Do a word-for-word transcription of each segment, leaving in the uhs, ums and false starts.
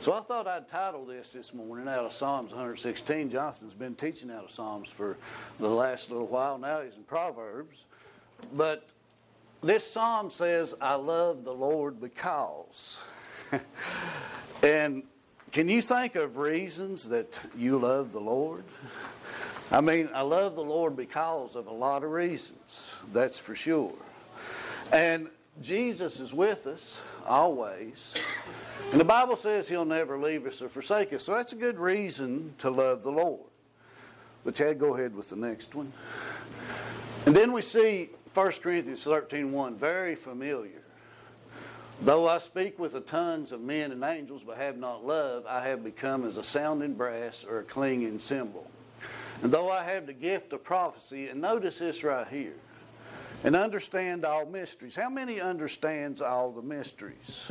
So I thought I'd title this this morning out of Psalms one sixteen. Johnson's been teaching out of Psalms for the last little while. Now he's in Proverbs. But this psalm says, I love the Lord because. And can you think of reasons that you love the Lord? I mean, I love the Lord because of a lot of reasons. That's for sure. And Jesus is with us always. And the Bible says He'll never leave us or forsake us. So that's a good reason to love the Lord. But Chad, go ahead with the next one. And then we see First Corinthians thirteen one, very familiar. Though I speak with the tongues of men and angels, but have not love, I have become as a sounding brass or a clanging cymbal. And though I have the gift of prophecy, and notice this right here, and understand all mysteries. How many understands all the mysteries?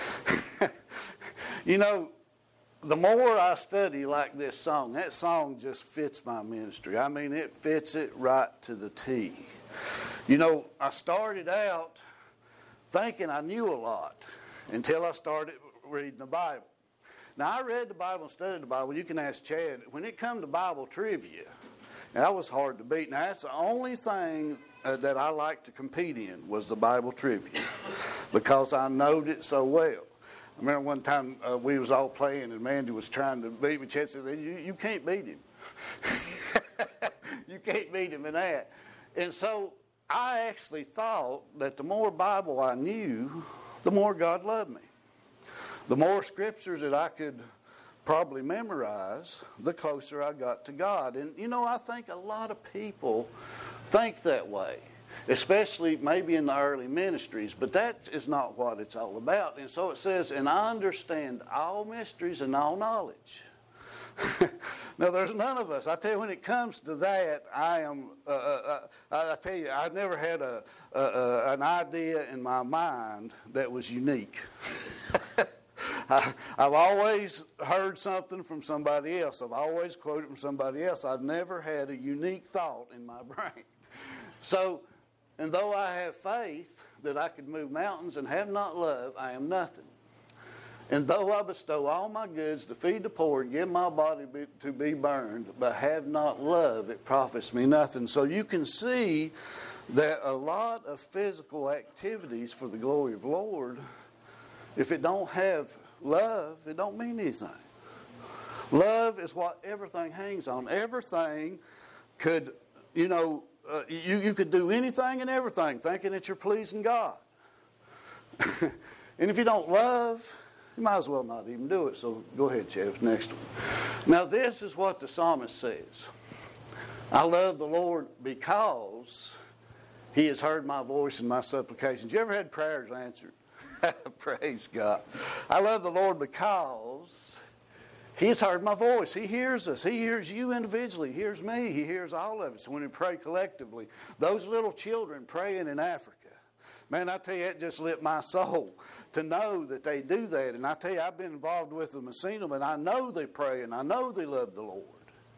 You know, the more I study like this song, that song just fits my ministry. I mean, it fits it right to the T. You know, I started out thinking I knew a lot until I started reading the Bible. Now, I read the Bible and studied the Bible. You can ask Chad. When it come to Bible trivia, that was hard to beat. Now, that's the only thing uh, that I like to compete in was the Bible trivia because I knowed it so well. I remember one time uh, we was all playing and Mandy was trying to beat me. Chad said, you, you can't beat him. You can't beat him in that. And so I actually thought that the more Bible I knew, the more God loved me. The more scriptures that I could probably memorize, the closer I got to God. And, you know, I think a lot of people think that way, especially maybe in the early ministries, but that is not what it's all about. And so it says, and I understand all mysteries and all knowledge. Now, there's none of us. I tell you, when it comes to that, I am, uh, uh, I tell you, I've never had a, uh, an idea in my mind that was unique. I, I've always heard something from somebody else. I've always quoted from somebody else. I've never had a unique thought in my brain. So, and though I have faith that I could move mountains and have not love, I am nothing. And though I bestow all my goods to feed the poor and give my body be, to be burned, but have not love, it profits me nothing. So you can see that a lot of physical activities for the glory of the Lord, if it don't have love, it don't mean anything. Love is what everything hangs on. Everything could, you know, uh, you, you could do anything and everything thinking that you're pleasing God. And if you don't love, you might as well not even do it. So go ahead, Chad, next one. Now this is what the psalmist says. I love the Lord because He has heard my voice and my supplications. You ever had prayers answered? Praise God. I love the Lord because He's heard my voice. He hears us. He hears you individually. He hears me. He hears all of us when we pray collectively. Those little children praying in Africa. Man, I tell you, it just lit my soul to know that they do that. And I tell you, I've been involved with them and seen them, and I know they pray and I know they love the Lord.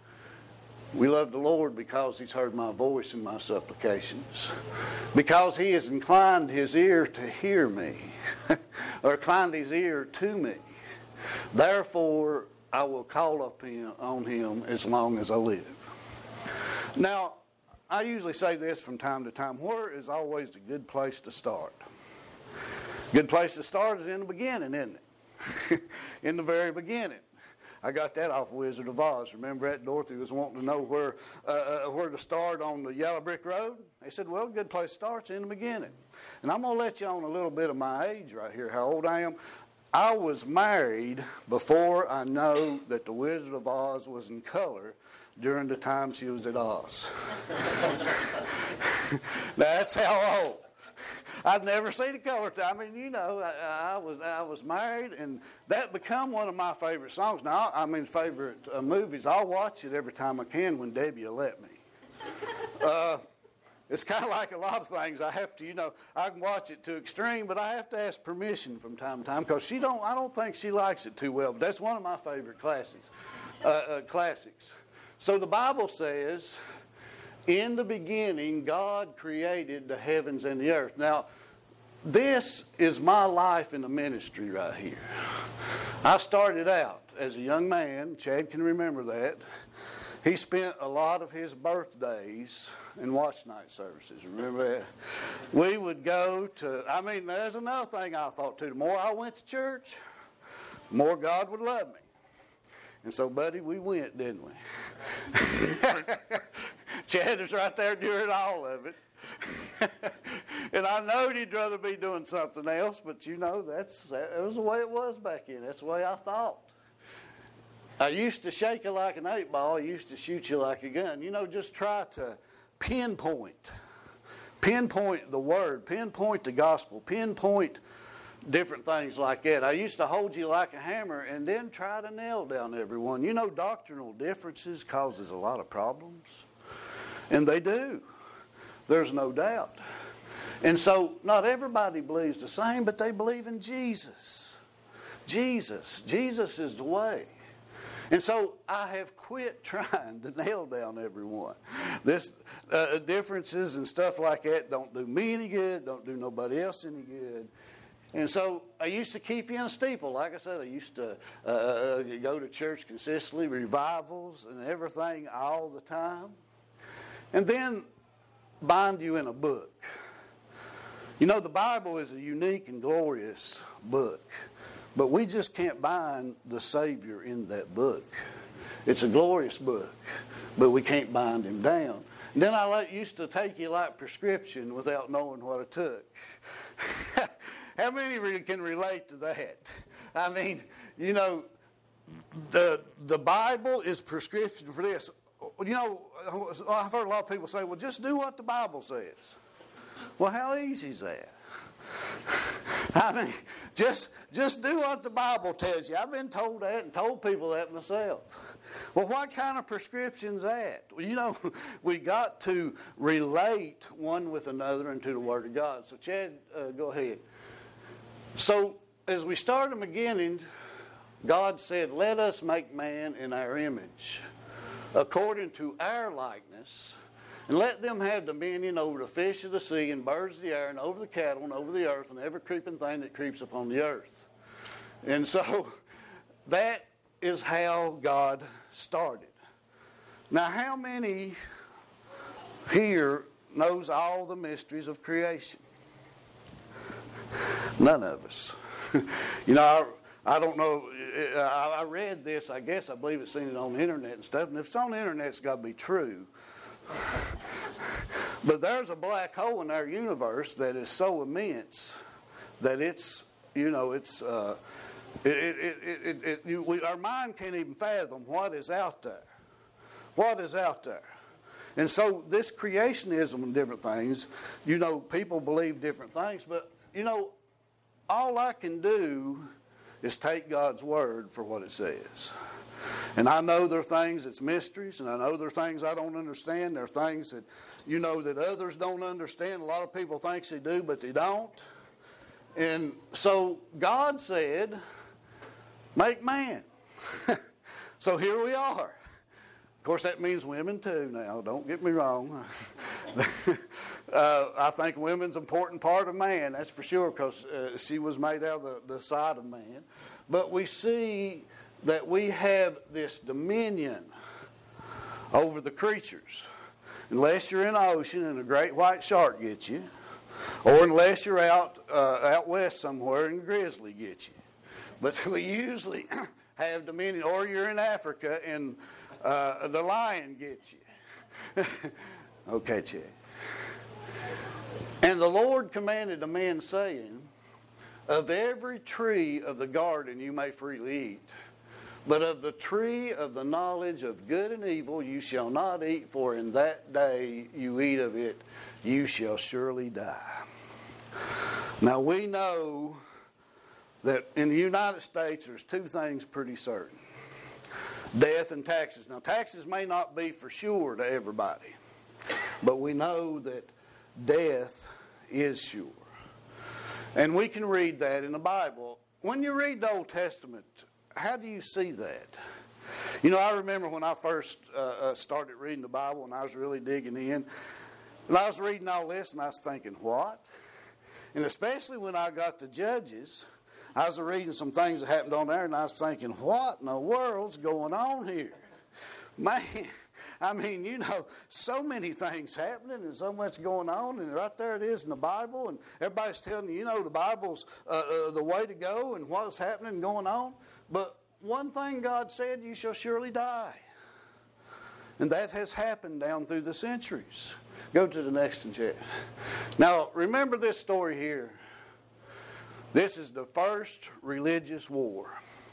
We love the Lord because He's heard my voice and my supplications. Because He has inclined His ear to hear me. Or inclined His ear to me. Therefore, I will call up him, on Him as long as I live. Now, I usually say this from time to time. Where is always a good place to start? Good place to start is in the beginning, isn't it? In the very beginning. I got that off Wizard of Oz. Remember that? Dorothy was wanting to know where uh, where to start on the yellow brick road. They said, well, a good place to start's in the beginning. And I'm going to let you on a little bit of my age right here, how old I am. I was married before I know that the Wizard of Oz was in color during the time she was at Oz. That's how old. I'd never seen a color. I mean, you know, I, I was I was married, and that become one of my favorite songs. Now, I mean, favorite uh, movies. I'll watch it every time I can when Debbie will let me. Uh, it's kind of like a lot of things. I have to, you know, I can watch it to extreme, but I have to ask permission from time to time because she don't. I don't think she likes it too well. But that's one of my favorite classics. Uh, uh, classics. So the Bible says, in the beginning, God created the heavens and the earth. Now, this is my life in the ministry right here. I started out as a young man. Chad can remember that. He spent a lot of his birthdays in watch night services. Remember that? We would go to, I mean, there's another thing I thought too. The more I went to church, the more God would love me. And so, buddy, we went, didn't we? Chad was right there during all of it. And I know he'd rather be doing something else, but you know, that's that was the way it was back then. That's the way I thought. I used to shake you like an eight ball. I used to shoot you like a gun. You know, just try to pinpoint. Pinpoint the word. Pinpoint the gospel. Pinpoint different things like that. I used to hold you like a hammer and then try to nail down everyone. You know, doctrinal differences causes a lot of problems. And they do. There's no doubt. And so, not everybody believes the same, but they believe in Jesus. Jesus. Jesus is the way. And so I have quit trying to nail down everyone. This uh, differences and stuff like that don't do me any good, don't do nobody else any good. And so I used to keep you in a steeple. Like I said, I used to uh, go to church consistently, revivals and everything all the time. And then bind you in a book. You know, the Bible is a unique and glorious book. But we just can't bind the Savior in that book. It's a glorious book, but we can't bind him down. And then I like, used to take you like prescription without knowing what it took. How many can relate to that? I mean, you know, the the Bible is prescription for this. You know, I've heard a lot of people say, well, just do what the Bible says. Well, how easy is that? I mean, just just do what the Bible tells you. I've been told that and told people that myself. Well, what kind of prescription's that? Well, you know, we got to relate one with another into the Word of God. So, Chad, uh, go ahead. So, as we start in the beginning, God said, let us make man in our image, according to our likeness, and let them have dominion over the fish of the sea and birds of the air and over the cattle and over the earth and every creeping thing that creeps upon the earth. And so that is how God started. Now, how many here knows all the mysteries of creation? None of us. You know, I, I don't know. I, I read this. I guess I believe it's seen it on the internet and stuff. And if it's on the internet, it's got to be true. But there's a black hole in our universe that is so immense that it's, you know, it's, uh, it, it, it, it, it, you, we, our mind can't even fathom what is out there. What is out there. And so this creationism and different things, you know, people believe different things, but, you know, all I can do is take God's word for what it says. And I know there are things that's mysteries, and I know there are things I don't understand. There are things that, you know, that others don't understand. A lot of people think they do, but they don't. And so God said, make man. So here we are. Of course, that means women too now. Don't get me wrong. uh, I think women's an important part of man, that's for sure, because uh, she was made out of the, the side of man. But we see that we have this dominion over the creatures. Unless you're in the ocean and a great white shark gets you, or unless you're out uh, out west somewhere and a grizzly gets you. But we usually have dominion, or you're in Africa and uh, the lion gets you. Okay, Chad. And the Lord commanded the man, saying, of every tree of the garden you may freely eat, but of the tree of the knowledge of good and evil you shall not eat, for in that day you eat of it, you shall surely die. Now we know that in the United States there's two things pretty certain. Death and taxes. Now taxes may not be for sure to everybody, but we know that death is sure. And we can read that in the Bible. When you read the Old Testament, how do you see that? You know, I remember when I first uh, started reading the Bible and I was really digging in. And I was reading all this and I was thinking, what? And especially when I got to Judges, I was reading some things that happened on there, and I was thinking, what in the world's going on here? Man, I mean, you know, so many things happening and so much going on, and right there it is in the Bible, and everybody's telling you, you know, the Bible's uh, uh, the way to go and what's happening and going on. But one thing God said, you shall surely die. And that has happened down through the centuries. Go to the next one, Chet. Now, remember this story here. This is the first religious war.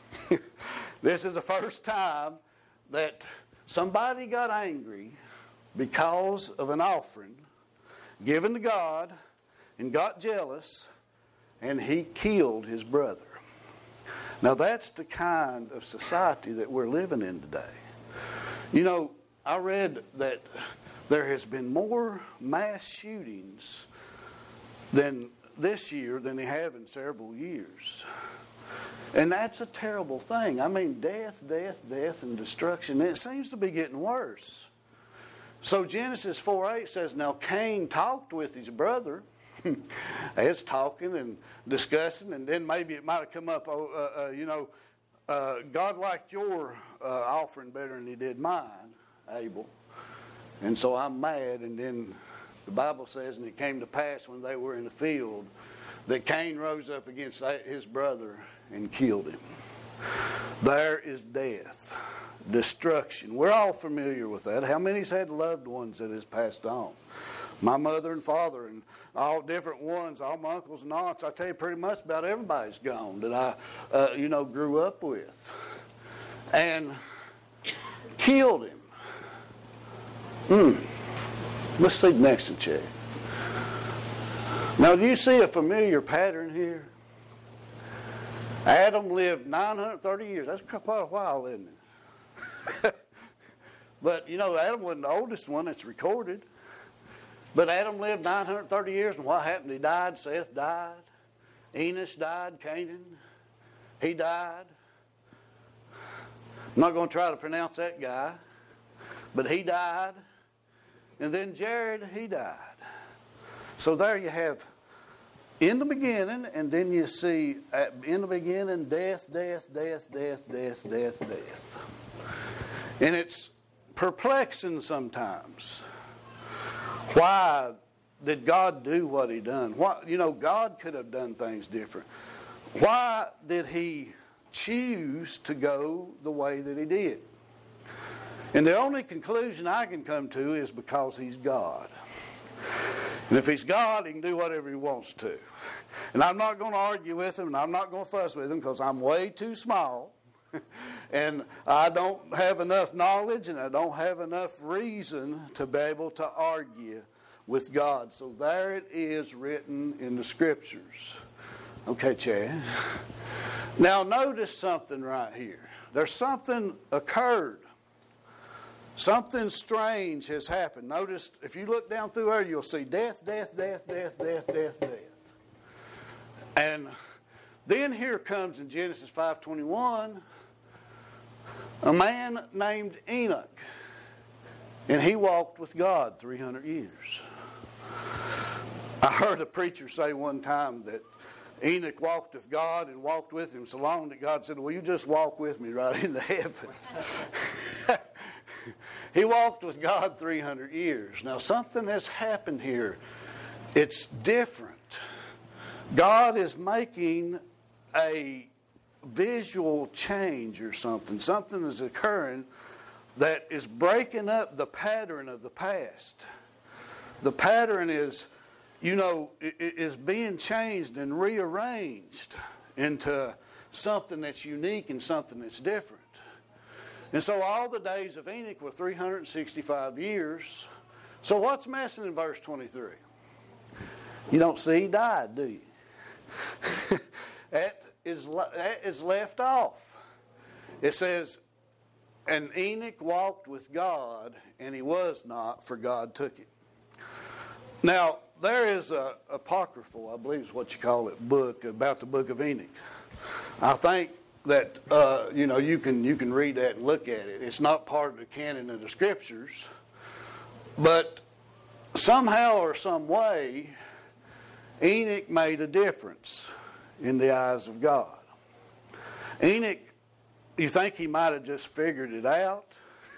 This is the first time that somebody got angry because of an offering given to God and got jealous, and he killed his brother. Now, that's the kind of society that we're living in today. You know, I read that there has been more mass shootings than this year than they have in several years. And that's a terrible thing. I mean, death, death, death, and destruction. And it seems to be getting worse. So Genesis four eight says, now Cain talked with his brother. As talking and discussing, and then maybe it might have come up, oh, uh, uh, you know, uh, God liked your uh, offering better than he did mine, Abel. And so I'm mad, and then the Bible says, and it came to pass when they were in the field, that Cain rose up against his brother and killed him. There is death, destruction. We're all familiar with that. How many's had loved ones that has passed on? My mother and father and all different ones, all my uncles and aunts, I tell you pretty much about everybody's gone that I, uh, you know, grew up with. And killed him. Mm. Let's see the next one, check. Now, do you see a familiar pattern here? Adam lived nine hundred thirty years. That's quite a while, isn't it? But, you know, Adam wasn't the oldest one that's recorded. But Adam lived nine hundred thirty years, and what happened? He died. Seth died. Enos died. Canaan, he died. I'm not going to try to pronounce that guy, but he died. And then Jared, he died. So there you have in the beginning, and then you see at, in the beginning, death, death, death, death, death, death, death. And it's perplexing sometimes. Why did God do what he done? Why, you know, God could have done things different. Why did he choose to go the way that he did? And the only conclusion I can come to is because he's God. And if he's God, he can do whatever he wants to. And I'm not going to argue with him, and I'm not going to fuss with him because I'm way too small. And I don't have enough knowledge, and I don't have enough reason to be able to argue with God. So there it is written in the Scriptures. Okay, Chad. Now notice something right here. There's something occurred. Something strange has happened. Notice, if you look down through there, you'll see death, death, death, death, death, death, death. And then here comes in Genesis five twenty-one, a man named Enoch. And he walked with God three hundred years. I heard a preacher say one time that Enoch walked with God and walked with him so long that God said, well, you just walk with me right into heaven. He walked with God three hundred years. Now, something has happened here. It's different. God is making a visual change or something. Something is occurring that is breaking up the pattern of the past. The pattern is, you know, is being changed and rearranged into something that's unique and something that's different. And so all the days of Enoch were three hundred sixty-five years. So what's missing in verse twenty-three? You don't see he died, do you? that, is, that is left off. It says, and Enoch walked with God, and he was not, for God took him. Now, there is a apocryphal, I believe is what you call it, book about the book of Enoch. I think that uh, you know you can you can read that and look at it. It's not part of the canon of the Scriptures, but somehow or some way, Enoch made a difference in the eyes of God. Enoch, you think he might have just figured it out?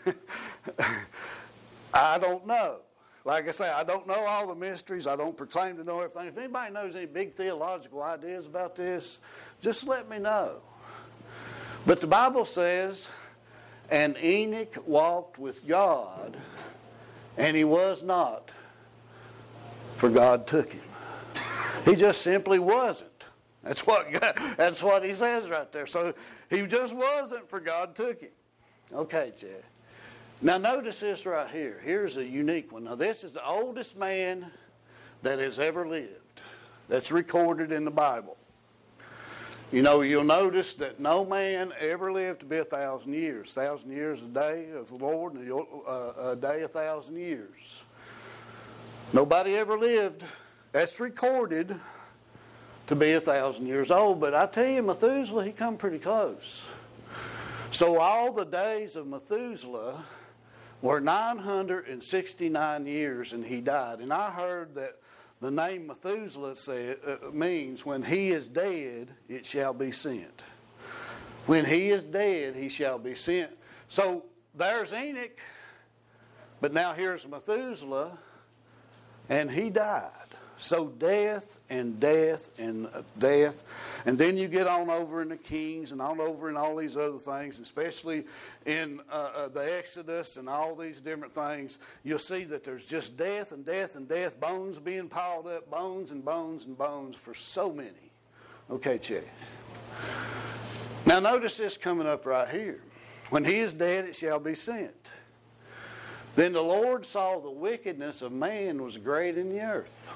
I don't know. Like I say, I don't know all the mysteries. I don't proclaim to know everything. If anybody knows any big theological ideas about this, just let me know. But the Bible says, and Enoch walked with God, and he was not, for God took him. He just simply wasn't. That's what God, that's what he says right there. So he just wasn't, for God took him. Okay, Chad. Now notice this right here. Here's a unique one. Now this is the oldest man that has ever lived. That's recorded in the Bible. You know, you'll notice that no man ever lived to be a thousand years. A thousand years a day of the Lord, and a day a thousand years. Nobody ever lived. That's recorded to be a thousand years old. But I tell you, Methuselah, he come pretty close. So all the days of Methuselah were nine hundred sixty-nine years, and he died. And I heard that the name Methuselah said, uh, means when he is dead, it shall be sent. When he is dead, he shall be sent. So there's Enoch, but now here's Methuselah, and he died. So death and death and death. And then you get on over in the Kings and on over in all these other things, especially in uh, uh, the Exodus and all these different things. You'll see that there's just death and death and death, bones being piled up, bones and bones and bones for so many. Okay, check. Now notice this coming up right here. When he is dead, it shall be sent. Then the Lord saw the wickedness of man was great in the earth.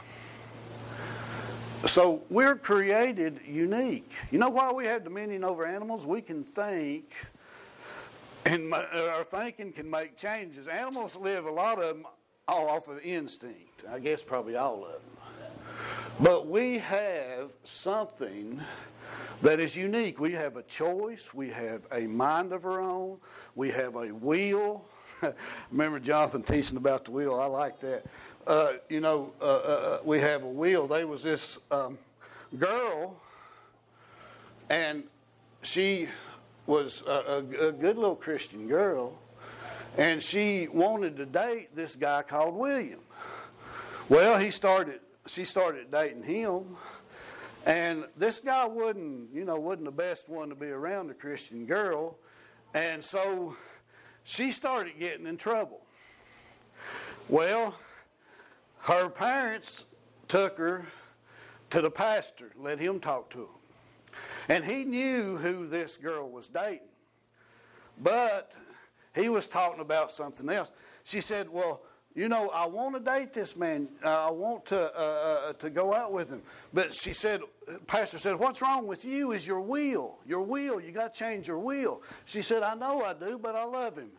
So we're created unique. You know why we have dominion over animals? We can think, and our thinking can make changes. Animals live, a lot of them, all off of instinct. I guess probably all of them. But we have something that is unique. We have a choice. We have a mind of our own. We have a will. Remember Jonathan teaching about the wheel. I like that. Uh, you know, uh, uh, we have a wheel. There was this um, girl, and she was a, a, a good little Christian girl, and she wanted to date this guy called William. Well, he started. She started dating him, and this guy wasn't, you know, wasn't the best one to be around a Christian girl, and so she started getting in trouble. Well, her parents took her to the pastor, let him talk to him. And he knew who this girl was dating. But he was talking about something else. She said, well, you know, I want to date this man. Uh, I want to uh, uh, to go out with him. But she said, pastor said, what's wrong with you is your will. Your will. You got to change your will. She said, I know I do, but I love him.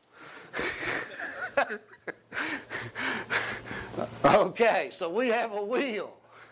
Okay, so we have a will.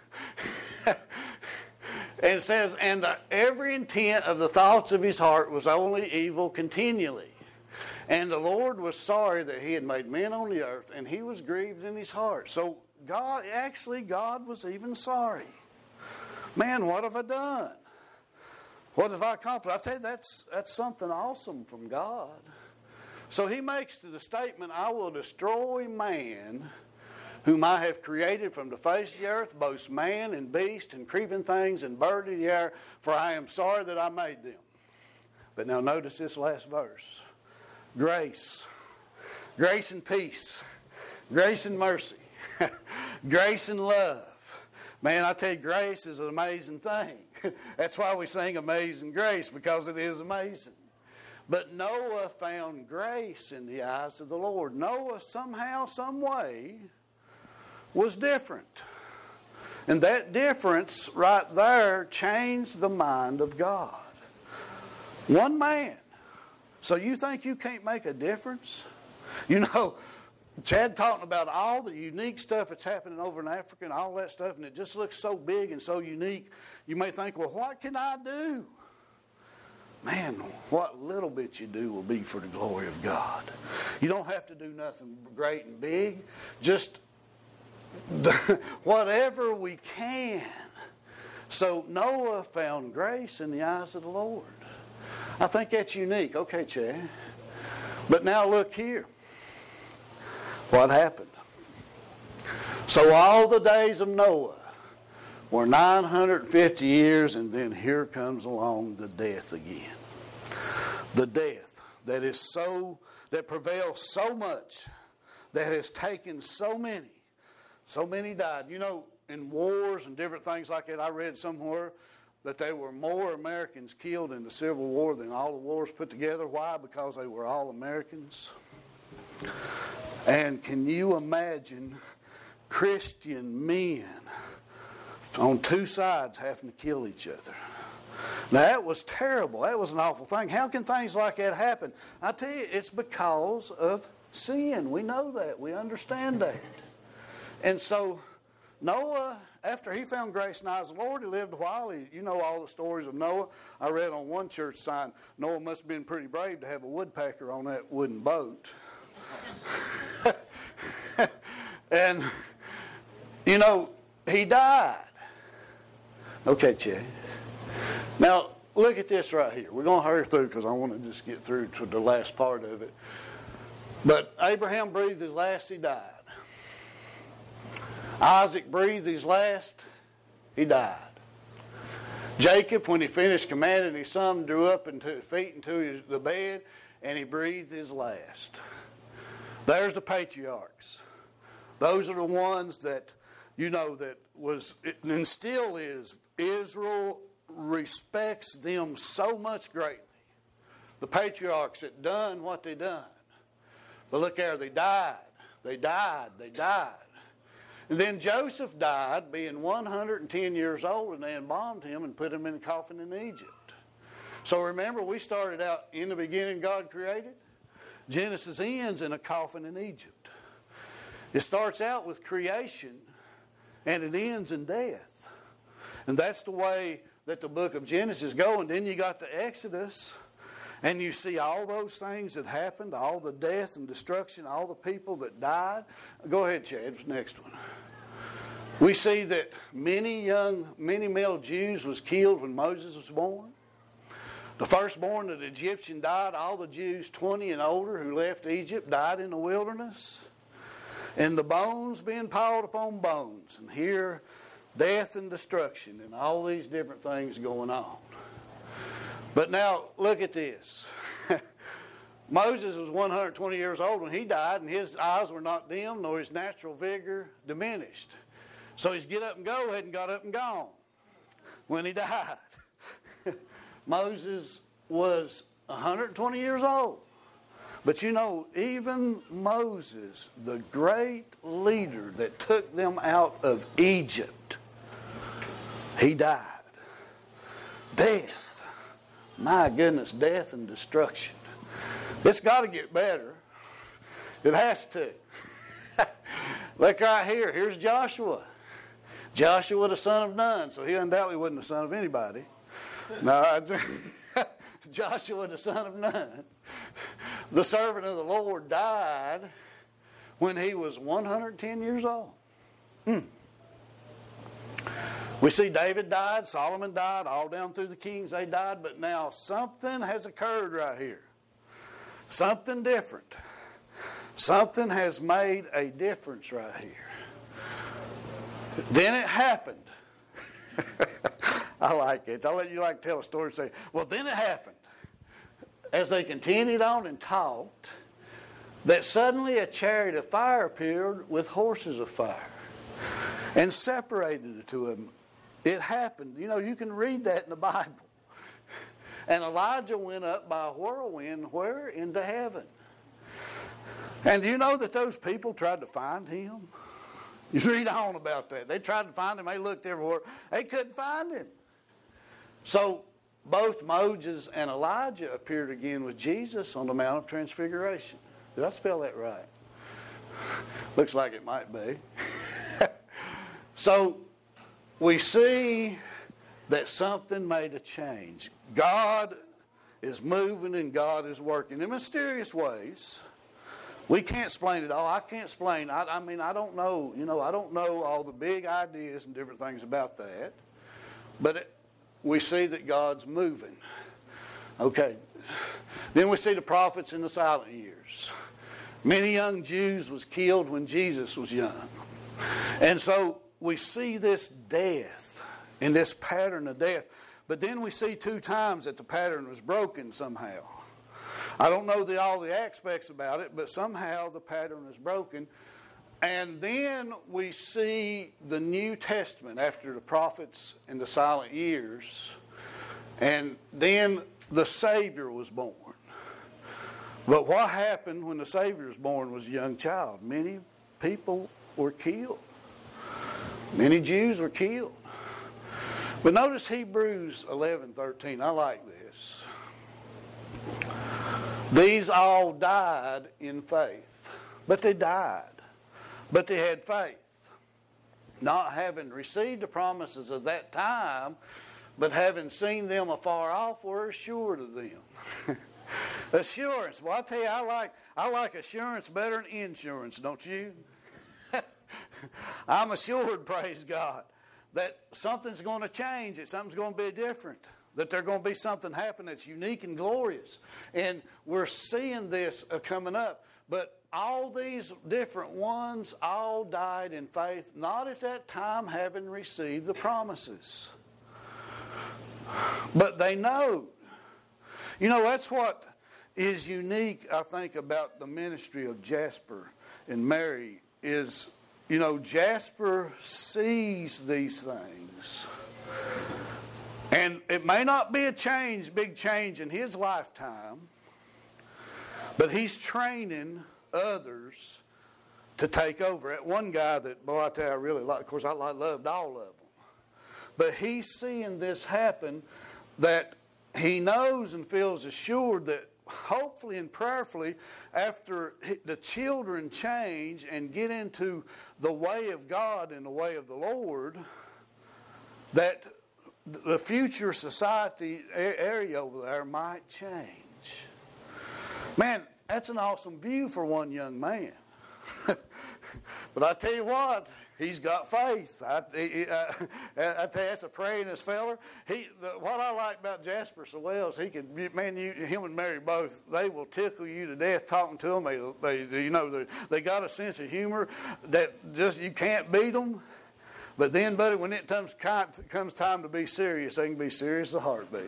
And it says, and the, every intent of the thoughts of his heart was only evil continually. And the Lord was sorry that he had made men on the earth, and he was grieved in his heart. So God, actually God was even sorry. Man, what have I done? What have I accomplished? I tell you, that's, that's something awesome from God. So he makes the statement, I will destroy man whom I have created from the face of the earth, both man and beast and creeping things and bird of the air, for I am sorry that I made them. But now notice this last verse. Grace. Grace and peace. Grace and mercy. Grace and love. Man, I tell you, grace is an amazing thing. That's why we sing Amazing Grace, because it is amazing. But Noah found grace in the eyes of the Lord. Noah somehow, some way, was different. And that difference right there changed the mind of God. One man. So you think you can't make a difference? You know, Chad talking about all the unique stuff that's happening over in Africa and all that stuff, and it just looks so big and so unique. You may think, well, what can I do? Man, what little bit you do will be for the glory of God. You don't have to do nothing great and big. Just whatever we can. So Noah found grace in the eyes of the Lord. I think that's unique. Okay, Chad. But now look here. What happened? So all the days of Noah were nine hundred fifty years, and then here comes along the death again. The death that is so, that prevails so much, that has taken so many. So many died. You know, in wars and different things like that, I read somewhere that there were more Americans killed in the Civil War than all the wars put together. Why? Because they were all Americans. And can you imagine Christian men on two sides having to kill each other? Now, that was terrible. That was an awful thing. How can things like that happen? I tell you, it's because of sin. We know that. We understand that. And so Noah, after he found grace in the eyes of the Lord, he lived a while. He, you know all the stories of Noah. I read on one church sign, Noah must have been pretty brave to have a woodpecker on that wooden boat. And, you know, he died. Okay, Chad. Now, look at this right here. We're going to hurry through because I want to just get through to the last part of it. But Abraham breathed his last, he died. Isaac breathed his last, he died. Jacob, when he finished commanding his son, drew up into his feet into his, the bed, and he breathed his last. There's the patriarchs. Those are the ones that, you know, that was, and still is, Israel respects them so much greatly. The patriarchs that done what they done. But look there, they died. They died. They died. And then Joseph died, being one hundred ten years old, and they embalmed him and put him in a coffin in Egypt. So remember, we started out, in the beginning God created. Genesis ends in a coffin in Egypt. It starts out with creation, and it ends in death. And that's the way that the book of Genesis goes. And then you got the Exodus, and you see all those things that happened, all the death and destruction, all the people that died. Go ahead, Chad, for the next one. We see that many young, many male Jews was killed when Moses was born. The firstborn of the Egyptian died. All the Jews twenty and older who left Egypt died in the wilderness. And the bones being piled upon bones. And here, death and destruction and all these different things going on. But now, look at this. Moses was one hundred twenty years old when he died, and his eyes were not dim, nor his natural vigor diminished. So he's get up and go, hadn't got up and gone when he died. Moses was one hundred twenty years old. But you know, even Moses, the great leader that took them out of Egypt, he died. Death. My goodness, death and destruction. It's got to get better. It has to. Look right here. Here's Joshua. Joshua the son of Nun. So he undoubtedly wasn't the son of anybody. No, Joshua the son of Nun. The servant of the Lord died when he was one hundred ten years old. Hmm. We see David died, Solomon died, all down through the kings they died, but now something has occurred right here. Something different. Something has made a difference right here. Then it happened. I like it. I'll let you like tell a story and say, well, then it happened. As they continued on and talked, that suddenly a chariot of fire appeared with horses of fire and separated the two of them. It happened. You know, you can read that in the Bible. And Elijah went up by a whirlwind where? Into heaven. And do you know that those people tried to find him? You read on about that. They tried to find him. They looked everywhere. They couldn't find him. So both Moses and Elijah appeared again with Jesus on the Mount of Transfiguration. Did I spell that right? Looks like it might be. So we see that something made a change. God is moving and God is working in mysterious ways. We can't explain it all. I can't explain. I, I mean, I don't know. You know, I don't know all the big ideas and different things about that. But it, we see that God's moving. Okay. Then we see the prophets in the silent years. Many young Jews was killed when Jesus was young. And so we see this death and this pattern of death. But then we see two times that the pattern was broken somehow. I don't know the, all the aspects about it, but somehow the pattern is broken. And then we see the New Testament after the prophets in the silent years. And then the Savior was born. But what happened when the Savior was born was a young child. Many people were killed. Many Jews were killed. But notice Hebrews eleven thirteen. I like this. These all died in faith. But they died. But they had faith. Not having received the promises of that time, but having seen them afar off, were assured of them. Assurance. Well, I tell you, I like I like assurance better than insurance, don't you? I'm assured, praise God, that something's going to change, that something's going to be different, that there's going to be something happen that's unique and glorious. And we're seeing this uh, coming up. But all these different ones all died in faith, not at that time having received the promises. But they know. You know, that's what is unique, I think, about the ministry of Jasper and Mary is, you know, Jasper sees these things. And it may not be a change, big change in his lifetime, but he's training others to take over. That one guy that, boy, I tell you, I really like, of course, I loved all of them. But he's seeing this happen, that he knows and feels assured that hopefully and prayerfully, after the children change and get into the way of God and the way of the Lord, that the future society area over there might change. Man, that's an awesome view for one young man. But I tell you what, he's got faith. I, he, I, I tell you, that's a praying feller. He, what I like about Jasper so well is he could, man, you, him and Mary both, they will tickle you to death talking to them. They, they you know, they, they got a sense of humor that just you can't beat them. But then, buddy, when it comes, comes time to be serious, they can be serious as a heartbeat.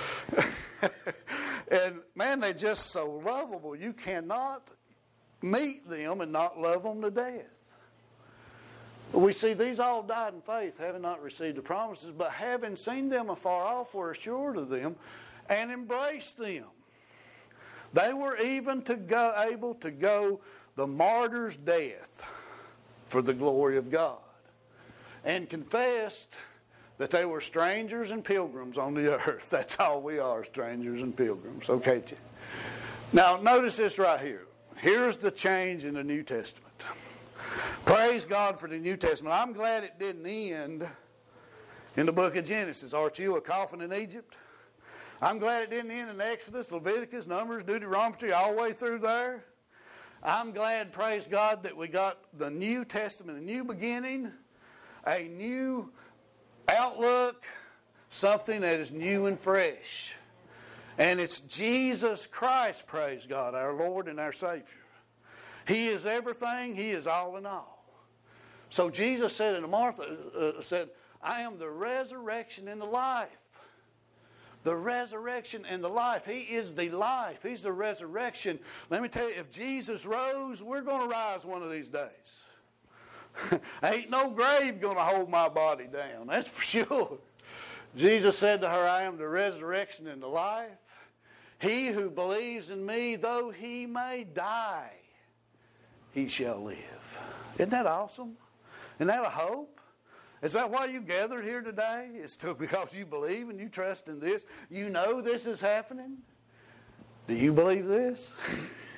And man, they're just so lovable. You cannot meet them and not love them to death. But we see these all died in faith, having not received the promises, but having seen them afar off, were assured of them and embraced them. They were even to go, able to go the martyr's death for the glory of God, and confessed that they were strangers and pilgrims on the earth. That's all we are, strangers and pilgrims. Okay. Now, notice this right here. Here's the change in the New Testament. Praise God for the New Testament. I'm glad it didn't end in the book of Genesis. Aren't you a coffin in Egypt? I'm glad it didn't end in Exodus, Leviticus, Numbers, Deuteronomy, all the way through there. I'm glad, praise God, that we got the New Testament, a new beginning, a new outlook, something that is new and fresh. And it's Jesus Christ, praise God, our Lord and our Savior. He is everything. He is all in all. So Jesus said unto Martha, uh, said, I am the resurrection and the life. The resurrection and the life. He is the life. He's the resurrection. Let me tell you, if Jesus rose, we're going to rise one of these days. Ain't no grave going to hold my body down. That's for sure. Jesus said to her, I am the resurrection and the life. He who believes in me, though he may die, he shall live. Isn't that awesome? Isn't that a hope? Is that why you gathered here today? It's to, because you believe and you trust in this. You know this is happening. Do you believe this?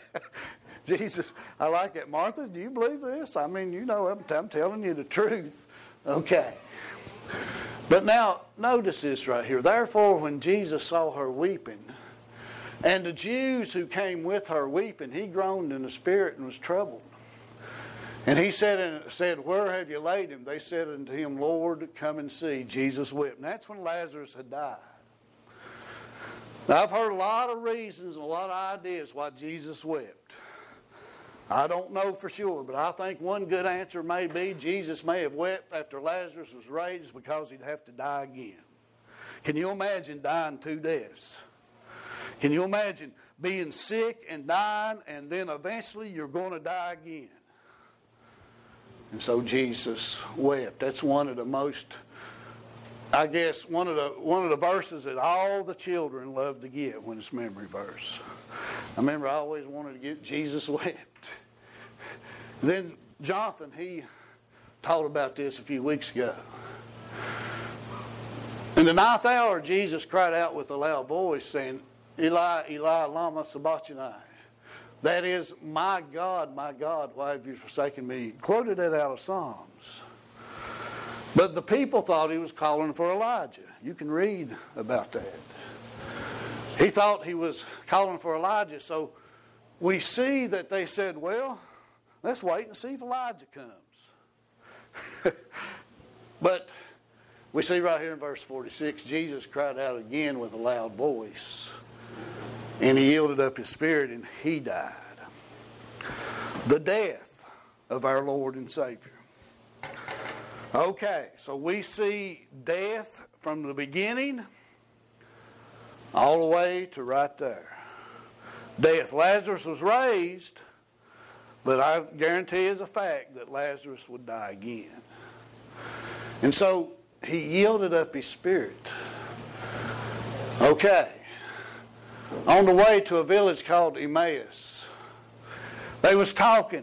Jesus, I like it. Martha, do you believe this? I mean, you know, I'm, I'm telling you the truth. Okay. But now, notice this right here. Therefore, when Jesus saw her weeping, And the Jews who came with her weeping, he groaned in the spirit and was troubled. And he said, and said, where have you laid him? They said unto him, Lord, come and see. Jesus wept. And that's when Lazarus had died. Now, I've heard a lot of reasons and a lot of ideas why Jesus wept. I don't know for sure, but I think one good answer may be Jesus may have wept after Lazarus was raised because he'd have to die again. Can you imagine dying two deaths? Can you imagine being sick and dying, and then eventually you're going to die again? And so Jesus wept. That's one of the most, I guess, one of the one of the verses that all the children love to get when it's memory verse. I remember I always wanted to get Jesus wept. Then Jonathan, he taught about this a few weeks ago. In the ninth hour, Jesus cried out with a loud voice, saying, Eli, Eli, lama sabachthani. That is, my God, my God, why have you forsaken me? He quoted that out of Psalms. But the people thought he was calling for Elijah. You can read about that. He thought he was calling for Elijah. So we see that they said, well, let's wait and see if Elijah comes. But we see right here in verse forty-six, Jesus cried out again with a loud voice. And he yielded up his spirit and he died. The death of our Lord and Savior. Okay, so we see death from the beginning all the way to right there. Death. Lazarus was raised, but I guarantee as a fact that Lazarus would die again. And so he yielded up his spirit. Okay. On the way to a village called Emmaus, they was talking.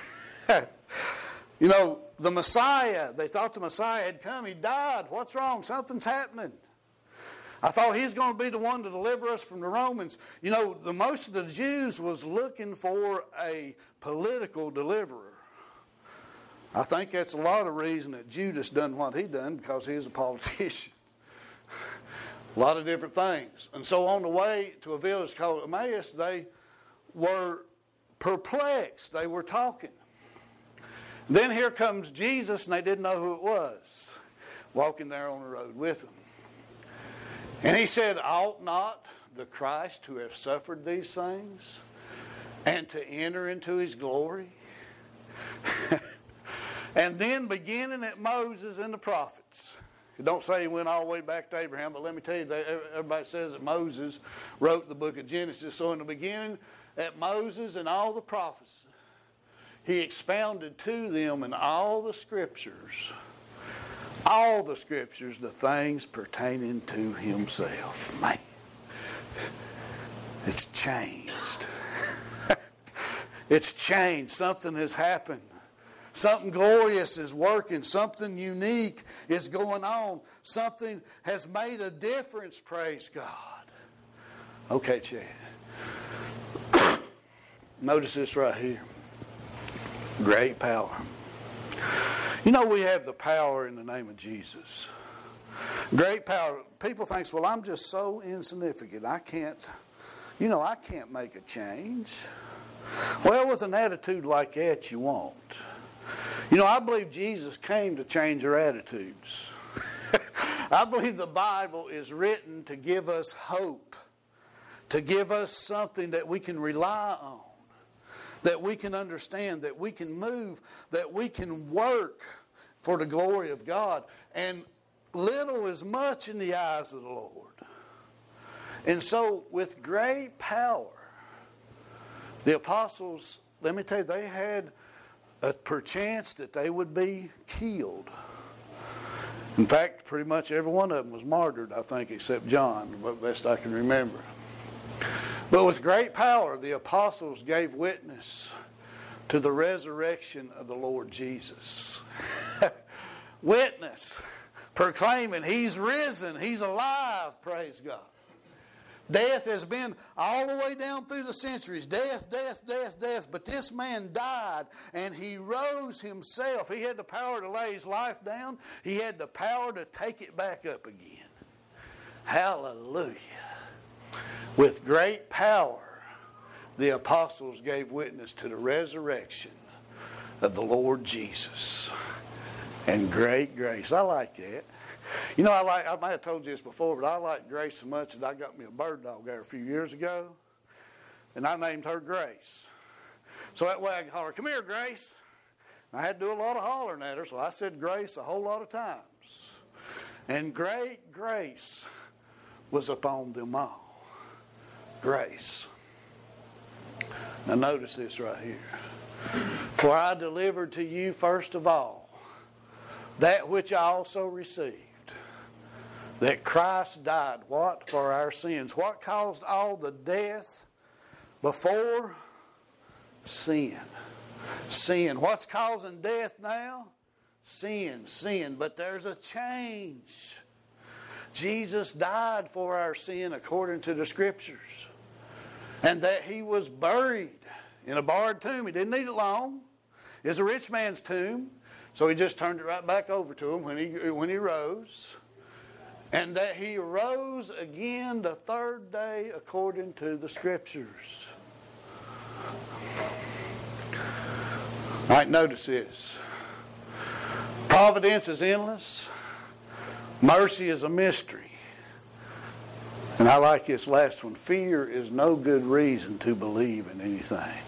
You know, the Messiah, they thought the Messiah had come. He died. What's wrong? Something's happening. I thought he's going to be the one to deliver us from the Romans. You know, the most of the Jews was looking for a political deliverer. I think that's a lot of reason that Judas done what he done, because he was a politician. A lot of different things. And so on the way to a village called Emmaus, they were perplexed. They were talking. Then here comes Jesus, and they didn't know who it was, walking there on the road with them. And he said, ought not the Christ to have suffered these things and to enter into his glory? And then beginning at Moses and the prophets. It don't say he went all the way back to Abraham, but let me tell you, everybody says that Moses wrote the book of Genesis. So in the beginning, at Moses and all the prophets, he expounded to them in all the scriptures, all the scriptures, the things pertaining to himself. Man, it's changed. It's changed. Something has happened. Something glorious is working. Something unique is going on. Something has made a difference, praise God. Okay, Chad. Notice this right here. Great power. You know, we have the power in the name of Jesus. Great power. People think, well, I'm just so insignificant. I can't, you know, I can't make a change. Well, with an attitude like that, you won't. You know, I believe Jesus came to change our attitudes. I believe the Bible is written to give us hope, to give us something that we can rely on, that we can understand, that we can move, that we can work for the glory of God. And little is much in the eyes of the Lord. And so with great power, the apostles, let me tell you, they had a perchance that they would be killed. In fact, pretty much every one of them was martyred, I think, except John, the best I can remember. But with great power, the apostles gave witness to the resurrection of the Lord Jesus. Witness, proclaiming he's risen, he's alive, praise God. Death has been all the way down through the centuries. Death, death, death, death. But this man died and he rose himself. He had the power to lay his life down. He had the power to take it back up again. Hallelujah. With great power, the apostles gave witness to the resurrection of the Lord Jesus. And great grace. I like that. You know, I like, I might have told you this before, but I like Grace so much that I got me a bird dog there a few years ago. And I named her Grace. So that way I can holler, "Come here, Grace." I had to do a lot of hollering at her, so I said Grace a whole lot of times. And great grace was upon them all. Grace. Now notice this right here. "For I delivered to you first of all that which I also received, that Christ died," what? "For our sins." What caused all the death before? Sin. Sin. What's causing death now? Sin. Sin. But there's a change. Jesus died for our sin according to the Scriptures. And that He was buried in a barred tomb. He didn't need it long. It's a rich man's tomb. So He just turned it right back over to him when he, when he rose. And that He rose again the third day according to the Scriptures. All right, notice this. Providence is endless. Mercy is a mystery. And I like this last one. Fear is no good reason to believe in anything.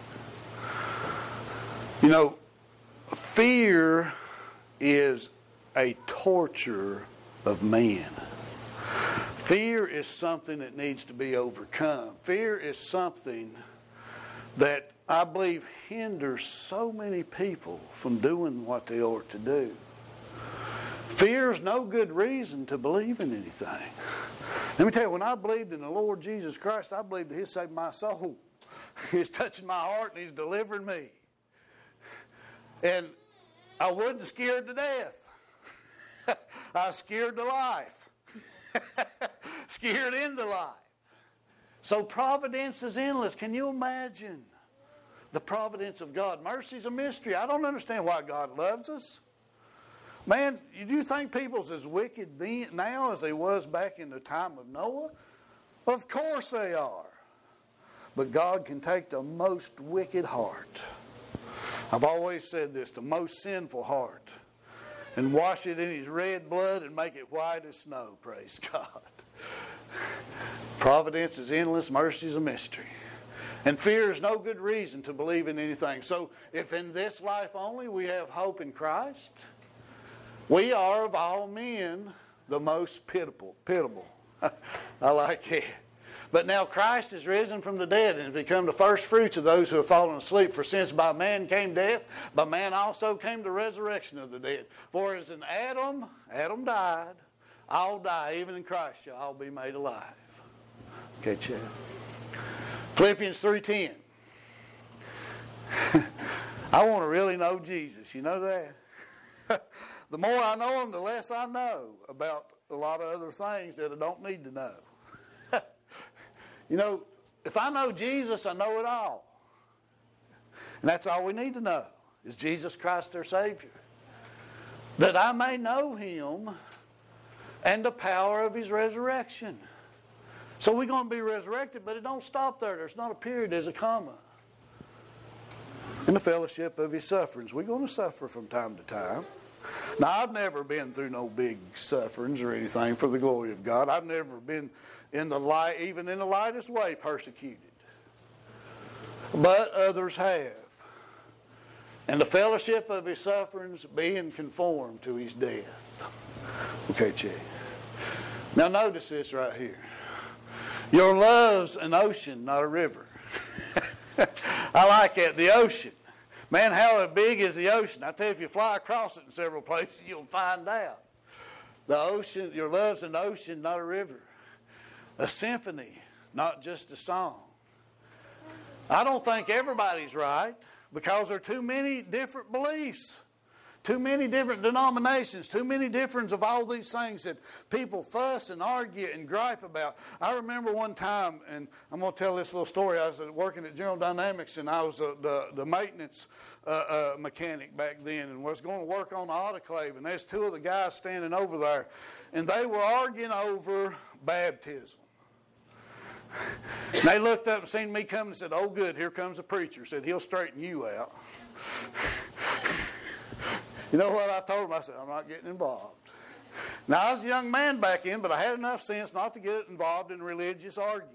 You know, fear is a torture of men. Fear is something that needs to be overcome. Fear is something that I believe hinders so many people from doing what they ought to do. Fear is no good reason to believe in anything. Let me tell you, when I believed in the Lord Jesus Christ, I believed that He saved my soul. He's touching my heart and He's delivering me. And I wasn't scared to death. I was scared to life. Scared into life. So providence is endless. Can you imagine the providence of God? Mercy is a mystery. I don't understand why God loves us. Man, do you think people's as wicked then, now as they was back in the time of Noah? Of course they are. But God can take the most wicked heart. I've always said this, the most sinful heart, and wash it in His red blood and make it white as snow. Praise God. Providence is endless. Mercy is a mystery. And fear is no good reason to believe in anything. So if in this life only we have hope in Christ, we are of all men the most pitiable. Pitiable. I like it. But now Christ is risen from the dead and has become the first fruits of those who have fallen asleep. For since by man came death, by man also came the resurrection of the dead. For as in Adam, Adam died, all die, even in Christ shall all be made alive. Okay, Chad. Philippians three ten. I want to really know Jesus. You know that? The more I know Him, the less I know about a lot of other things that I don't need to know. You know, if I know Jesus, I know it all. And that's all we need to know, is Jesus Christ our Savior. That I may know Him and the power of His resurrection. So we're going to be resurrected, but it don't stop there. There's not a period, there's a comma. In the fellowship of His sufferings. We're going to suffer from time to time. Now, I've never been through no big sufferings or anything for the glory of God. I've never been in the light, even in the lightest way, persecuted. But others have. And the fellowship of His sufferings, being conformed to His death. Okay, Chad. Now notice this right here. Your love's an ocean, not a river. I like that, the ocean. Man, how big is the ocean? I tell you, if you fly across it in several places, you'll find out. The ocean, your love's an ocean, not a river. A symphony, not just a song. I don't think everybody's right, because there are too many different beliefs, too many different denominations, too many different of all these things that people fuss and argue and gripe about. I remember one time, and I'm going to tell this little story. I was working at General Dynamics, and I was uh, the, the maintenance uh, uh, mechanic back then, and was going to work on the autoclave, and there's two of the guys standing over there, and they were arguing over baptism. And they looked up and seen me coming and said, oh good, here comes a preacher. Said, he'll straighten you out. You know what I told them? I said, I'm not getting involved. Now, I was a young man back then, but I had enough sense not to get involved in religious arguing.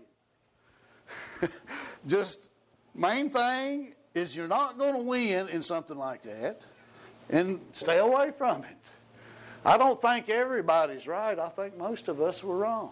Just, main thing is you're not going to win in something like that, and stay away from it. I don't think everybody's right. I think most of us were wrong.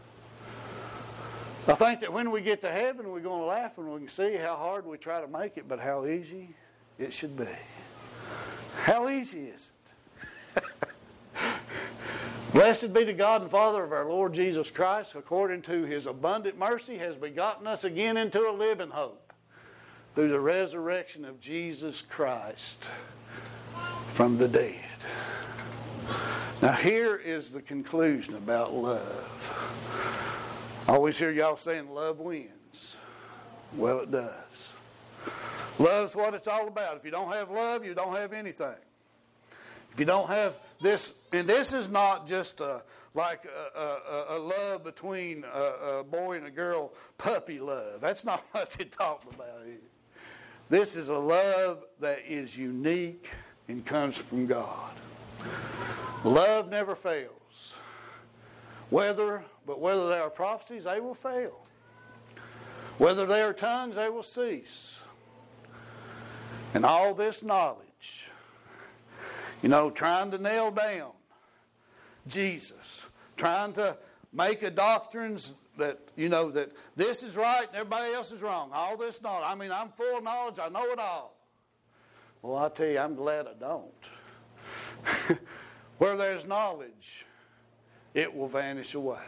I think that when we get to heaven, we're going to laugh and we can see how hard we try to make it, but how easy it should be. How easy is it? Blessed be the God and Father of our Lord Jesus Christ, according to His abundant mercy, has begotten us again into a living hope through the resurrection of Jesus Christ from the dead. Now here is the conclusion about love. I always hear y'all saying love wins. Well, it does. Love's what it's all about. If you don't have love, you don't have anything. If you don't have this, and this is not just a, like a, a, a love between a, a boy and a girl, puppy love. That's not what they're talking about here. This is a love that is unique and comes from God. Love never fails. Whether, but whether they are prophecies, they will fail. Whether they are tongues, they will cease. And all this knowledge, you know, trying to nail down Jesus, trying to make a doctrines that, you know, that this is right and everybody else is wrong. All this knowledge. I mean, I'm full of knowledge. I know it all. Well, I tell you, I'm glad I don't. Where there's knowledge, it will vanish away.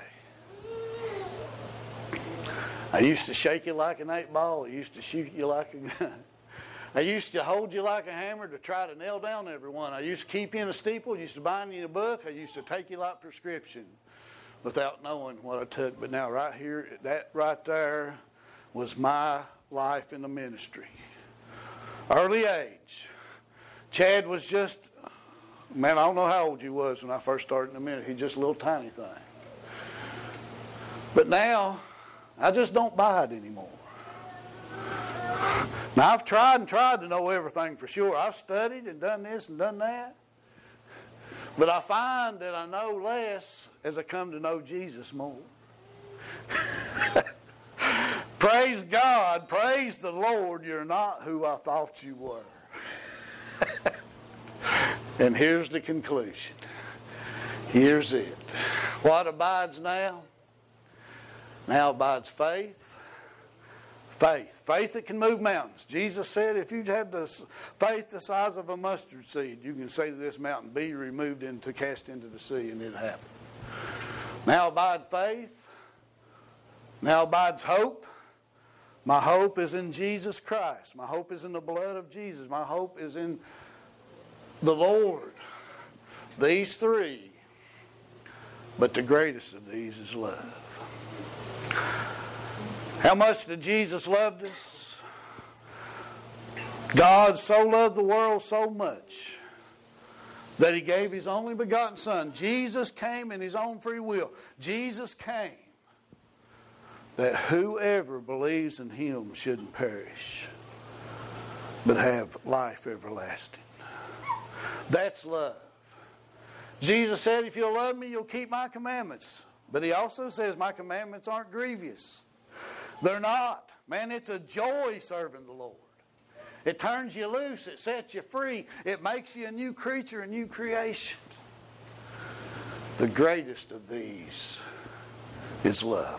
I used to shake you like an eight ball. I used to shoot you like a gun. I used to hold you like a hammer to try to nail down everyone. I used to keep you in a steeple. I used to bind you in a book. I used to take you like prescription without knowing what I took. But now right here, that right there was my life in the ministry. Early age. Chad was just, man, I don't know how old you was when I first started in the ministry. He's just a little tiny thing. But now, I just don't buy it anymore. Now, I've tried and tried to know everything for sure. I've studied and done this and done that. But I find that I know less as I come to know Jesus more. Praise God. Praise the Lord. You're not who I thought you were. And here's the conclusion. Here's it. What abides now? Now abides faith. Faith. Faith that can move mountains. Jesus said if you have the faith the size of a mustard seed, you can say to this mountain, be removed into, cast into the sea, and it happened. Now abide faith. Now abides hope. My hope is in Jesus Christ. My hope is in the blood of Jesus. My hope is in the Lord. These three. But the greatest of these is love. How much did Jesus love us? God so loved the world so much that He gave His only begotten Son. Jesus came in His own free will. Jesus came that whoever believes in Him shouldn't perish, but have life everlasting. That's love. Jesus said, if you'll love me, you'll keep my commandments. But He also says, my commandments aren't grievous. They're not. Man, it's a joy serving the Lord. It turns you loose. It sets you free. It makes you a new creature, a new creation. The greatest of these is love.